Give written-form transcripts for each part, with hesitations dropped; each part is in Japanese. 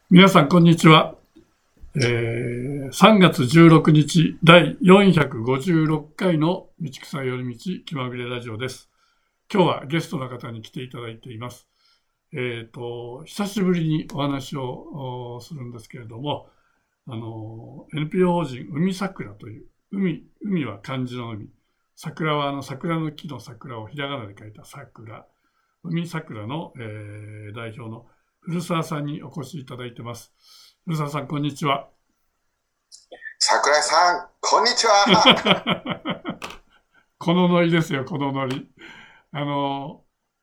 皆さん、こんにちは。3月16日、第456回の道草より道気まぐれラジオです。今日はゲストの方に来ていただいています。久しぶりにお話をするんですけれども、NPO 法人海桜という、海は漢字の海、桜は桜の木の桜をひらがなで書いた桜、海桜の、代表の古澤さんにお越しいただいてます。古澤さん、こんにちは。 桜井さん、こんにちは。 このノリですよ、このノリ。あの、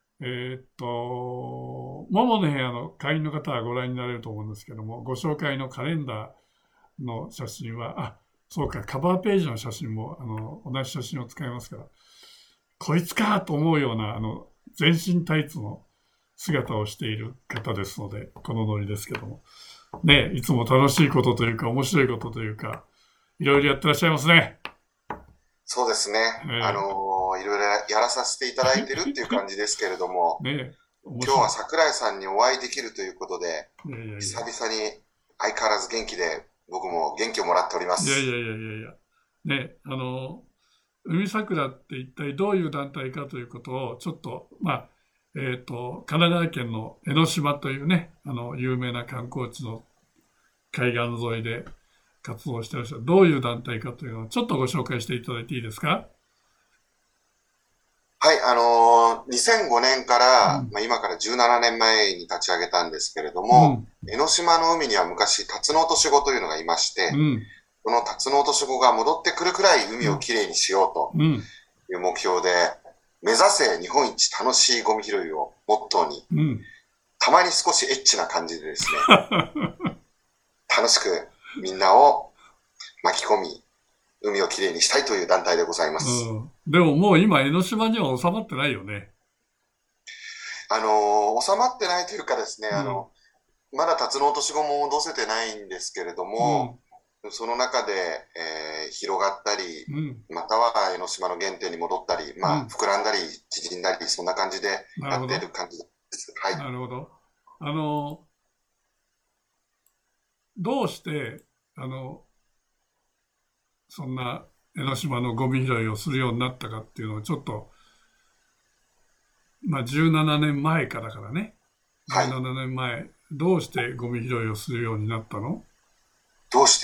ももの部屋の会員の方はご覧になれると思うんですけども、ご紹介のカレンダーの写真は、そうか、カバーページの写真も同じ写真を使いますから、こいつかと思うような全身タイツの姿をしている方ですので、このノリですけども。ね、いつも楽しいことというか、面白いことというか、いろいろやってらっしゃいますね。 そうですね。いろいろやらさせていただいてるっていう感じですけれども、 ね、 今日は桜井さんにお会いできるということで、久々に相変わらず元気で、僕も元気をもらっております。 ね、海桜って一体どういう団体かということを、ちょっと、神奈川県の江ノ島というね、有名な観光地の海岸沿いで活動していらっしゃる、どういう団体かというのをちょっとご紹介していただいていいですか？ はい、2005年から、今から17年前に立ち上げたんですけれども、江ノ島の海には昔、タツノオトシゴというのがいまして、このタツノオトシゴが戻ってくるくらい海をきれいにしようという目標で、目指せ日本一楽しいゴミ拾いをモットーに、たまに少しエッチな感じでですね、楽しくみんなを巻き込み、海をきれいにしたいという団体でございます。 でももう今江ノ島には収まってないよね。 収まってないというかですね、まだタツノオトシゴも戻せてないんですけれども、その中で、広がったり、または江ノ島の原点に戻ったり、膨らんだり縮んだり、そんな感じでやっている感じです。はい。 なるほど。どうしてそんな江ノ島のゴミ拾いをするようになったかっていうのをちょっと、17年前からね、17年前、どうしてゴミ拾いをするようになったの？ どうして、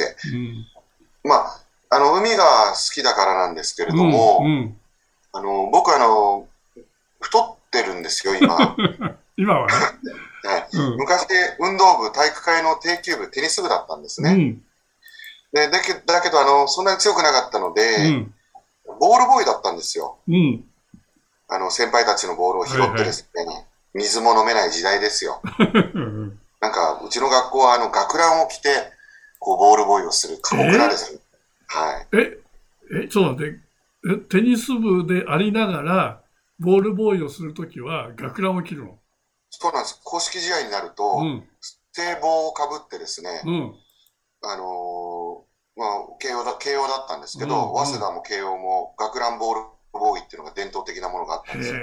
海が好きだからなんですけれども、僕太ってるんですよ、今。 今はね。 昔、運動部、体育会の定休部、テニス部だったんですね。だけどそんなに強くなかったので、ボールボーイだったんですよ。先輩たちのボールを拾ってですね、水も飲めない時代ですよ。なんか、うちの学校は学ランを着て、こう、ボールボーイをする過酷なですね。はい。 ちょっと待って、テニス部でありながら、ボールボーイをするときは学ランを着るの？ そうなんです。公式試合になると、制帽をかぶってですね、慶応だったんですけど、早稲田も慶応も学ランボールボーイっていうのが伝統的なものがあったんですよ。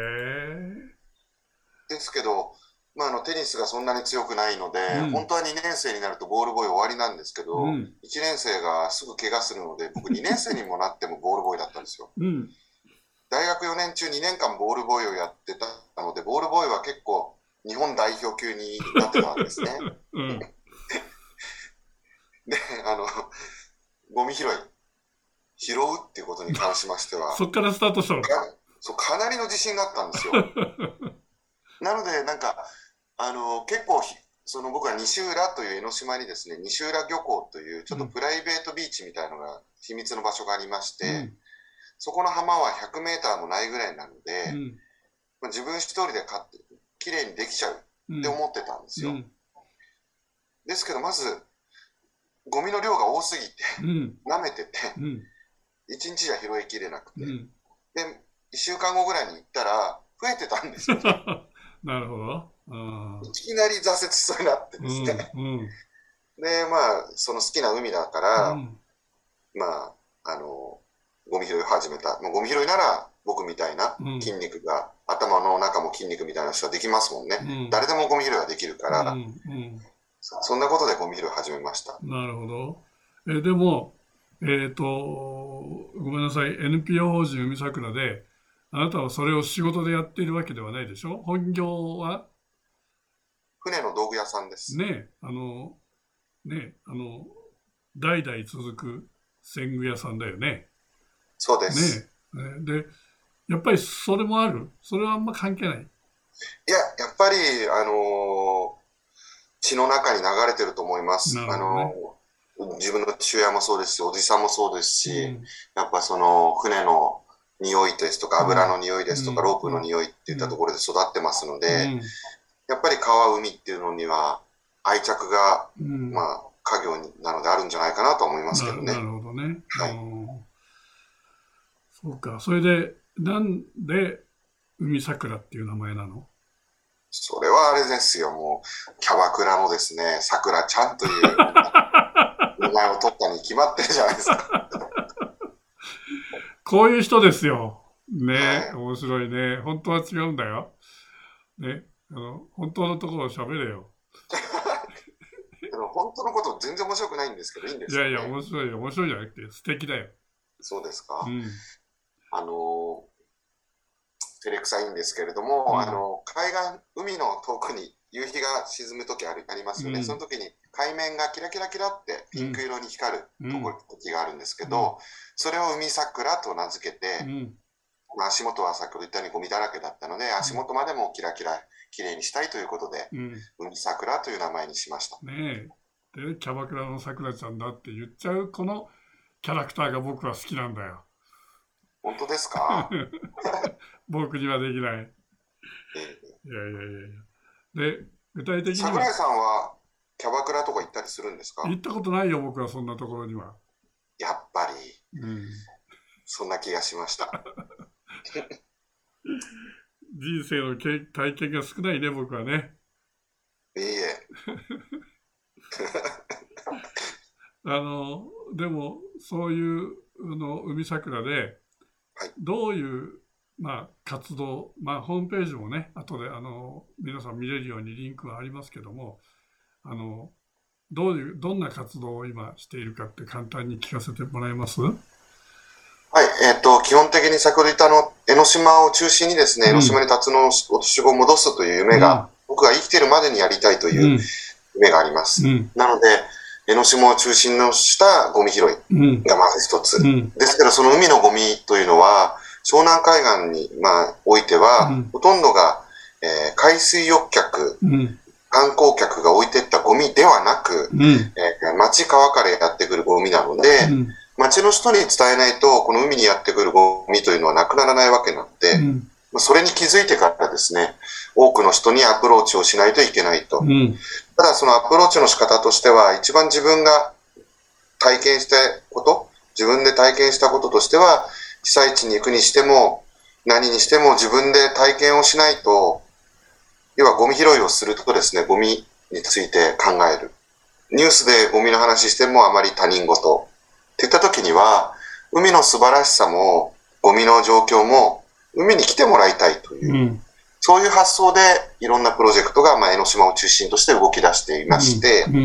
ですけど、テニスがそんなに強くないので、本当は2年生になるとボールボーイ終わりなんですけど、1年生がすぐ怪我するので、僕2年生にもなってもボールボーイだったんですよ。大学4年中2年間ボールボーイをやってたので、ボールボーイは結構日本代表級になってたんですね。で、ゴミ拾うっていうことに関しましては、 そっからスタートしたの？ かなりの自信があったんですよ。なので、なんか、結構、僕は西浦という江ノ島にですね、西浦漁港というちょっとプライベートビーチみたいなのが、秘密の場所がありまして、そこの浜は100メーターもないぐらいなので、自分一人で買って、きれいにできちゃうって思ってたんですよ。ですけど、まず、ゴミの量が多すぎて、舐めてて、1日じゃ拾いきれなくて、で、1週間後ぐらいに行ったら、増えてたんですよ。 なるほど。 いきなり挫折しそうになってですね。で、その好きな海だから、ゴミ拾いを始めた。ゴミ拾いなら、僕みたいな筋肉が、頭の中も筋肉みたいな人はできますもんね。誰でもゴミ拾いはできるから。 そんなことでゴミ拾い始めました。 なるほど。でも、ごめんなさい。NPO 法人海桜で、あなたはそれを仕事でやっているわけではないでしょ？本業は船の道具屋さんです。 ね、代々続く船具屋さんだよね。 そうです。 で、やっぱりそれもある？それはあんま関係ない？ いや、やっぱり、血の中に流れてると思います。 なるほどね。 自分の父親もそうですし、おじさんもそうですし、 うんやっぱその船の匂いですとか、油の匂いですとか、 うんロープの匂いっていったところで育ってますので、 うんやっぱり川、海っていうのには愛着が、 うんまあ、家業なのであるんじゃないかなと思いますけどね。 なるほどね。 はい。 そうか。それで、なんで海桜っていう名前なの？ それはあれですよ、もう、キャバクラのですね、桜ちゃんという名前を取ったに決まってるじゃないですか。 こういう人ですよ。ね、 はい。 面白いね。本当は違うんだよ。ね、本当のところを喋れよ。 でも本当のこと全然面白くないんですけど、いいんでいやいや、 すよね。 面白いよ。面白いじゃなくて素敵だよ。 そうですか。 うん。 あの、照れくさいんですけれども、 うん。 海岸、海の遠くに夕日が沈む時ありますよね。そのうん。 時に海面がキラキラキラってピンクうん。 色に光るうん。 時があるんですけうん。 ど、それを海桜と名付けて、 うん。 まあ、足元は先ほど言ったようにゴミだらけだったので、足元までもキラキラきれいにしたいということで、 うん。 海桜という名前にしました。 ねえ。で、キャバクラの桜ちゃんだって言っちゃう、このキャラクターが僕は好きなんだよ。 本当ですか？ 僕にはできない。 えーいやいやいやいや。で、具体的には、 桜井さんはキャバクラとか行ったりするんですか？ 行ったことないよ、僕はそんなところには。 やっぱり、 うん。 そんな気がしました。 人生の体験が少ないね、僕はね。 いいえ。 でも、そういう海桜で、 はい。 どういう、まあ、活動、まあ、ホームページもね、後で皆さん見れるようにリンクはありますけども、あの、どんな活動を今しているかって簡単に聞かせてもらえます？うはい、基本的に先ほど言った江ノ島を中心にですね、江ノ島ん、 に辰野落とし子を戻すという夢が、 うん、 僕が生きているまでにやりたいといううん、 夢があります。 うん、 なので、江ノ島を中心としたゴミ拾いうん、 がまず一つ。 うん、 ですけど、その海のゴミというのは、湘南海岸に、おいては、 うん、 ほとんどが、海水浴客、 うん、 観光客が置いていったゴミではなく、 うん、 町川からやってくるゴミなので、 うん、 町の人に伝えないと、この海にやってくるゴミというのはなくならないわけなので、 うん、 それに気づいてからですね、多くの人にアプローチをしないといけないと。 うん、 ただそのアプローチの仕方としては、一番自分が体験したこと、自分で体験したこととしては、被災地に行くにしても、何にしても自分で体験をしないと、要はゴミ拾いをするとですね、ゴミについて考える。ニュースでゴミの話してもあまり他人事。っていった時には、海の素晴らしさも、ゴミの状況も、海に来てもらいたいという、 うん、 そういう発想でいろんなプロジェクトが、江ノ島を中心として動き出していまして、 うん、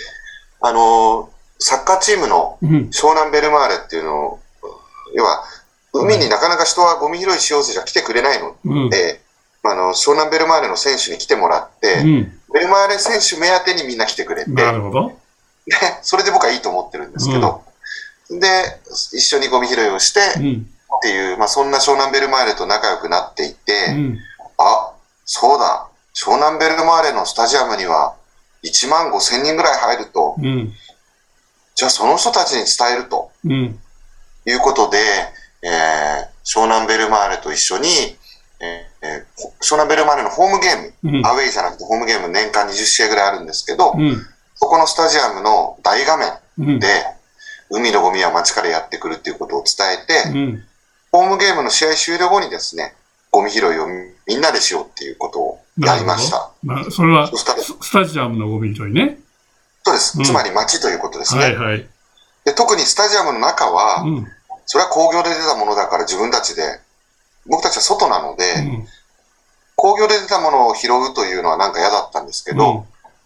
サッカーチームのうん、 湘南ベルマーレっていうのを、要は、海になかなか人はゴミ拾いしようぜじゃ来てくれないのうん、 で、湘南ベルマーレの選手に来てもらって、 うん、 ベルマーレ選手目当てにみんな来てくれて、 なるほど。 で、それで僕はいいと思ってるんですうん、 けど、で、一緒にゴミ拾いをしてうん、 っていう、そんな湘南ベルマーレと仲良くなっていて、 うん、 あ、そうだ、湘南ベルマーレのスタジアムには1万5千人ぐらい入ると、 うん、 じゃあその人たちに伝えるとうん、 いうことで、湘南ベルマーレと一緒に、湘南ベルマーレのホームゲーム、 うん、 アウェイじゃなくてホームゲーム年間20試合ぐらいあるんですけど、 うん、 そこのスタジアムの大画うん、 面で、海のゴミは街からやってくるっていうことを伝えて、 うん、 ホームゲームの試合終了後にですね、ゴミ拾いをみんなでしようっていうことをやりました。 それはそしたらスタジアムのゴミ拾いね。 そうです。 うん、 つまり街ということですね。 はいはい。 で、特にスタジアムの中は、 うん、 それは工業で出たものだから自分たちで、僕たちは外なので、 うん、 工業で出たものを拾うというのはなんか嫌だったんですけど、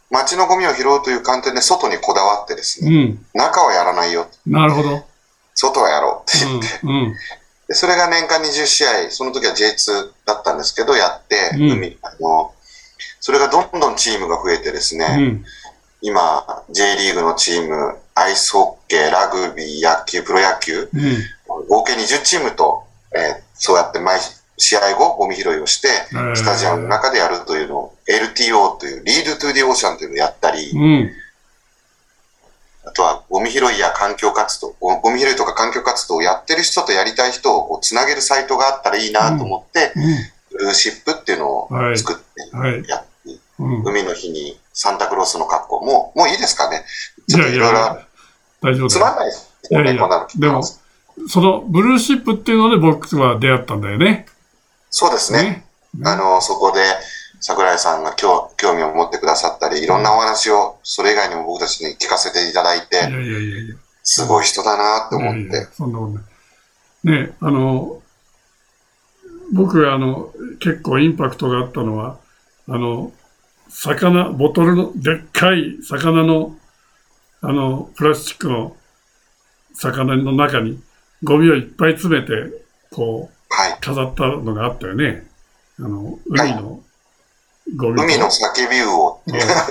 街のゴミを拾うという観点で外にこだわってですね、 うん。 中はやらないよ。 なるほど。 外はやろうって言って。 うん。 でそれが年間20試合、その時は J2 だったんですけど、やって、それがどんどんチームが増えてですね、 うん。 今、J リーグのチーム、アイスホッケー、ラグビー、野球、プロ野球、 うん。 合計20チームと、そうやって毎試合後、ゴミ拾いをして、スタジアムの中でやるというのを、LTO という、リードトゥディオーシャンというのをやったり、 うん。 あとはゴミ拾いや環境活動、ゴミ拾いとか環境活動をやってる人とやりたい人をこうつなげるサイトがあったらいいなと思って、ブルーシップっていうのを作ってやって、海の日にサンタクロースの格好、もういいですかね。ちょっといろいろ大丈夫つまんないですよね、こんなの。 でも、そのブルーシップっていうので僕は出会ったんだよね。 そうですね。そこで櫻井さんが興味を持ってくださったり、いろんなお話をそれ以外にも僕たちに聞かせていただいて、すごい人だなと思って。 そんなことない。ね、僕が結構インパクトがあったのは、ボトルの、でっかい魚の、プラスチックの魚の中にゴミをいっぱい詰めて、こう、飾ったのがあったよね。海のゴミ。 海の叫び魚。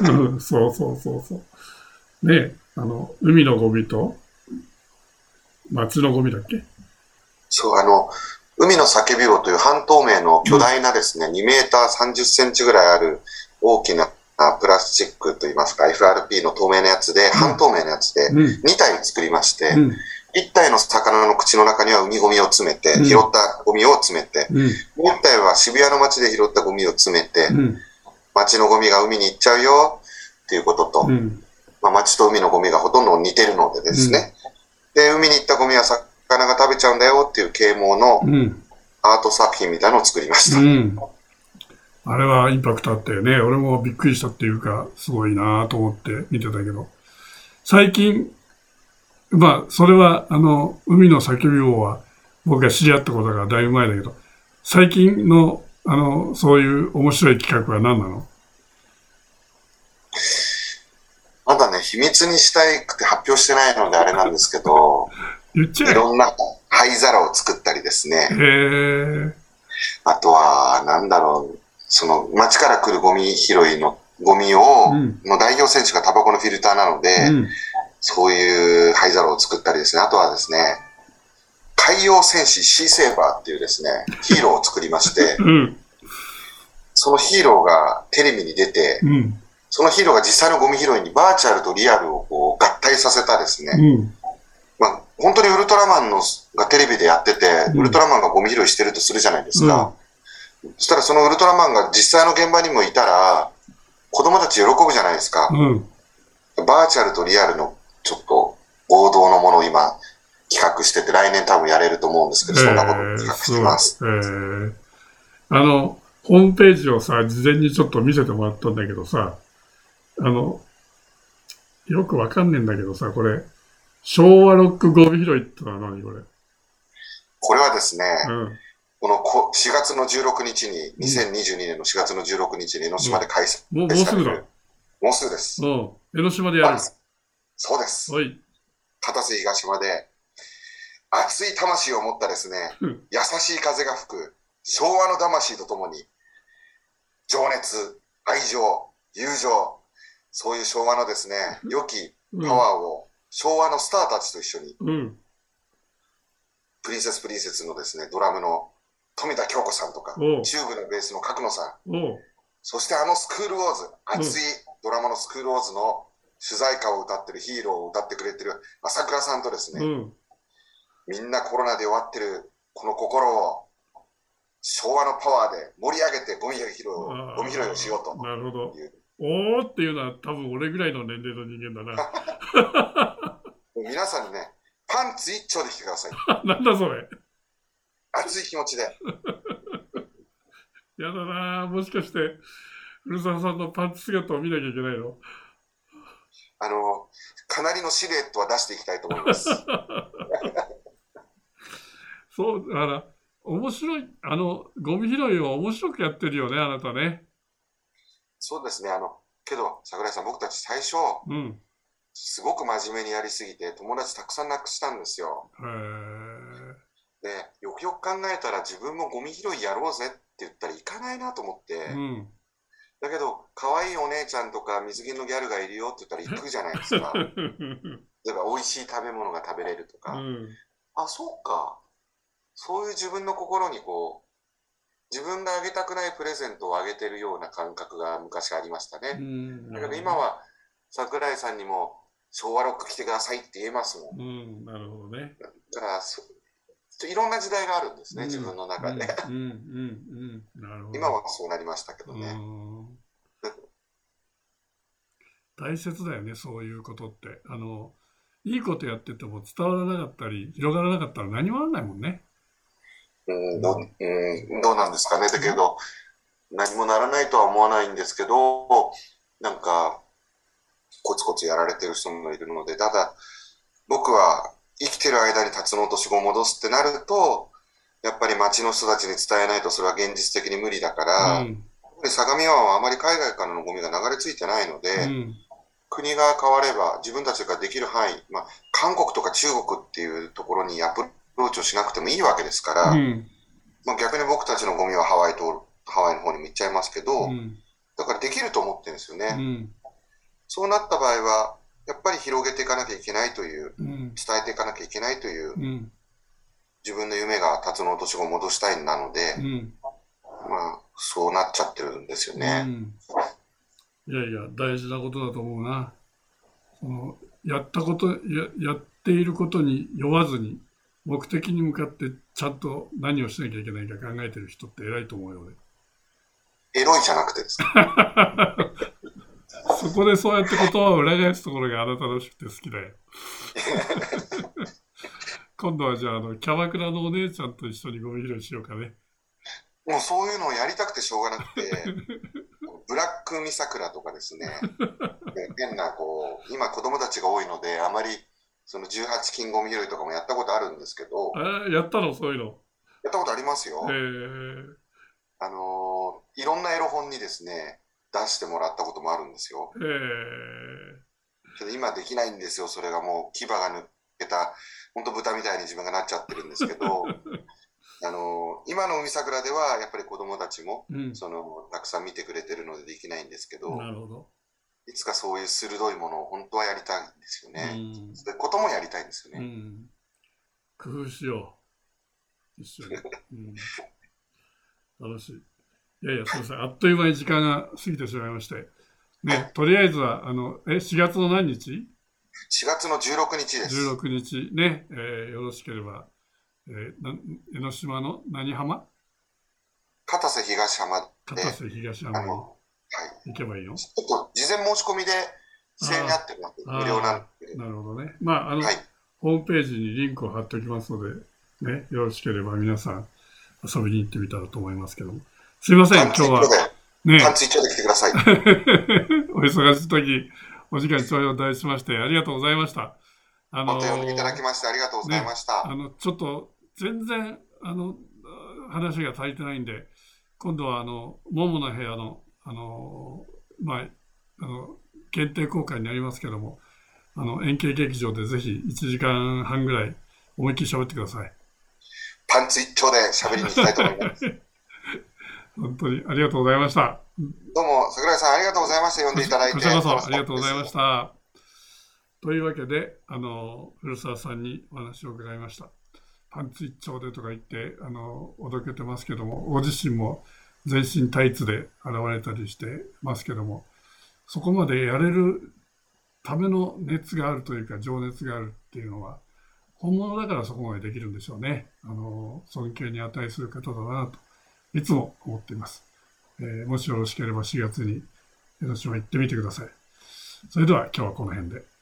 そう。ね、海のゴミと、町のゴミだっけ？ そう、海の叫び魚という半透明の巨大なですね、2メーター30センチぐらいある大きなプラスチックといいますか、FRP の透明なやつで、半透明なやつで2体作りまして、1体の魚の口の中には海ゴミを詰めて、拾ったゴミを詰めて、もう1体は渋谷の街で拾ったゴミを詰めて、街のゴミが海に行っちゃうよっていうことと、街と海のゴミがほとんど似てるのでですね、で、海に行ったゴミは魚が食べちゃうんだよっていう啓蒙のアート作品みたいなのを作りました。 あれはインパクトあったよね。俺もびっくりしたっていうか、すごいなと思って見てたけど。最近、それは、海の叫び魚は、僕が知り合ったことがだいぶ前だけど、最近の、そういう面白い企画は何なの？ まだね、秘密にしたくて発表してないのであれなんですけど、いろんな灰皿を作ったりですね。あとは、なんだろう、その街から来るゴミ拾いのゴミの代表選手がタバコのフィルターなので、そういう灰皿を作ったりですね。あとはですね、海洋戦士シーセーバーっていうですね、ヒーローを作りまして、そのヒーローがテレビに出て、そのヒーローが実際のゴミ拾いにバーチャルとリアルをこう合体させたですね、本当にウルトラマンがテレビでやってて、ウルトラマンがゴミ拾いしてるとするじゃないですか。そしたらそのウルトラマンが実際の現場にもいたら、子供たち喜ぶじゃないですか。バーチャルとリアルのちょっと王道のものを今企画してて、来年多分やれると思うんですけど、そんなことを企画してます。 ホームページをさ、事前にちょっと見せてもらったんだけどさ、よくわかんねえんだけどさ、これ、昭和ロックゴミ拾いってのは何これ？ これはですね、この4月の16日に、2022年の4月の16日に江ノ島で開催される。 もうすぐだ。 もうすぐです。 江ノ島でやる。 そうです。片瀬東島で、熱い魂を持ったですね、優しい風が吹く、昭和の魂とともに、情熱、愛情、友情、そういう昭和のですね、良きパワーを、昭和のスターたちと一緒に、プリンセスのですね、ドラムの富田京子さんとか、チューブのベースの角野さん、そしてスクールウォーズ、熱いドラマのスクールウォーズの主題歌を歌ってるヒーローを歌ってくれてる朝倉さんとですね、みんなコロナで終わってるこの心を昭和のパワーで盛り上げてゴミ拾いをしようと。 なるほど。おーっていうのは多分俺ぐらいの年齢の人間だな。 皆さんにね、パンツ一丁で来てください。 なんだそれ。 熱い気持ちで。 やだな、もしかして古澤さんのパンツ姿を見なきゃいけないの？ かなりのシルエットは出していきたいと思います。 そう、面白い、ゴミ拾いを面白くやってるよね、あなたね。 そうですね、 けど櫻井さん、僕たち最初うん。 すごく真面目にやりすぎて友達たくさん亡くしたんですよ。 へえ。 で、よくよく考えたら自分もゴミ拾いやろうぜって言ったら行かないなと思って、 うん。 だけど可愛いお姉ちゃんとか水着のギャルがいるよって言ったら行くじゃないですか。例えば美味しい食べ物が食べれるとか、 うん。 あ、そうか、そういう自分の心に自分があげたくないプレゼントをあげてるような感覚が昔ありましたうね。 ん。なだるほどね。 けど今は桜井さんにも昭和ロック来てくださいって言えますもん。 うん。なるほどね。 だからいろんな時代があるんですね、自うん。 分の中で。 うん。うん。うん。うん。なるほど。 今はそうなりましたけどうね。 ん。大切だよね、そういうことって。いいことやってても伝わらなかったり、広がらなかったら何もあらないもんね。うん。 どうなんですかね。だけど、何もならないとは思わないんですけど、なんか、コツコツやられてる人もいるので、ただ、僕は生きてる間にタツノオトシゴを戻すってなると、やっぱり町の人たちに伝えないとそれは現実的に無理だから、やっうん。 ぱり相模湾はあまり海外からのゴミが流れ着いてないので、 うん。 国が変われば自分たちができる範囲、韓国とか中国っていうところにアプローチをしなくてもいいわけですから、 うん。 逆に僕たちのゴミはハワイの方にも行っちゃいますけど、 うん。 だからできると思ってるんですよね。 うん。 そうなった場合は、やっぱり広げていかなきゃいけないという、 うん。 伝えていかなきゃいけないという、 うん。 自分の夢がタツノオトシゴを戻したいなので、 うん。 そうなっちゃってるんですようね。 ん。いやいや、大事なことだと思うな。やったこと、やっていることに酔わずに、目的に向かってちゃんと何をしなきゃいけないか考えてる人って偉いと思うよ、俺。 エロいじゃなくてですね。 そこでそうやって言葉を裏返すところがあなたらしくて好きだよ。今度はじゃあ、キャバクラのお姉ちゃんと一緒にゴミ拾いしようかね。 もうそういうのをやりたくてしょうがなくて、ブラックミサクラとかですね、変な今子供たちが多いので、あまりその18禁ゴミ拾いとかもやったことあるんですけど、 やったのそういうの。 やったことありますえよ。 ー、 いろんなエロ本にですね、出してもらったこともあるんですよ。 えー、 けど今できないんですよ。それがもう牙が抜けた、本当豚みたいに自分がなっちゃってるんですけど、今の海桜ではやっぱり子供たちも、 うん、 たくさん見てくれてるのでできないんですけど、 なるほど。 いつかそういう鋭いものを本当はやりたいんですようね。 ん、 そういうこともやりたいんですよね。 うん。工夫しよう。一緒に。うん、楽しい。いやいや、すみません。あっという間に時間が過ぎてしまいまして。ね、 はい。 とりあえずは、4月の何日？ 4月の16日です。 16 日ね、よろしければ、江ノ島の何浜？ 片瀬東浜で、 片瀬東浜にはい。 行けばいいの？ ちょっと事前申し込みで制になあってます。 あ、 無料なんで。 なるほどね。まあ、 はい。 ホームページにリンクを貼っておきますので、ね、よろしければ皆さん遊びに行ってみたらと思いますけども。すいません、今日はパンね、 ツ一丁で来てください。 お忙しい時、お時間頂戴しまして、ありがとうございました。 本当に呼んでいただきましてありがとうございまね、 した。 ちょっと全然、話が足りてないんで、今度は、ももの部屋の、まあ、限定公開になりますけども、円形劇場でぜひ1時間半ぐらい思いっきり喋ってください。 パンツ一丁で喋りに行きたいと思います。 本当にありがとうございました。 どうも、桜井さんありがとうございました。呼んでいただいて。 こちらこそありがとうございました。というわけで、古澤さんにお話を伺いました。パンツ一丁でとか言って、おどけてますけども、ご自身も全身タイツで現れたりしてますけども、そこまでやれるための熱があるというか、情熱があるっていうのは、本物だからそこまでできるんでしょうね。尊敬に値する方だなと、いつも思っています。もしよろしければ4月に江ノ島行ってみてください。それでは今日はこの辺で。